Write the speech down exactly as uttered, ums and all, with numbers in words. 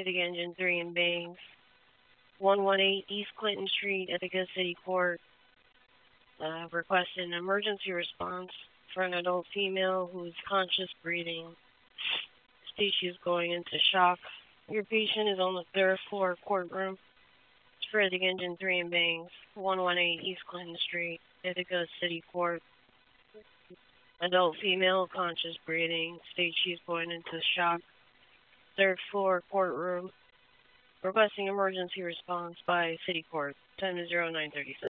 Pacific Engine three in Bangs. one one eight East Clinton Street, Ithaca City Court. Uh, requesting an emergency response for an adult female who is conscious breathing. States she is going into shock. Your patient is on the third floor courtroom. Pacific Engine three in Bangs. one one eight East Clinton Street, Ithaca City Court. Adult female, conscious breathing. States she is going into shock. Third floor courtroom. Requesting emergency response by City Court. Time is zero nine thirty-six.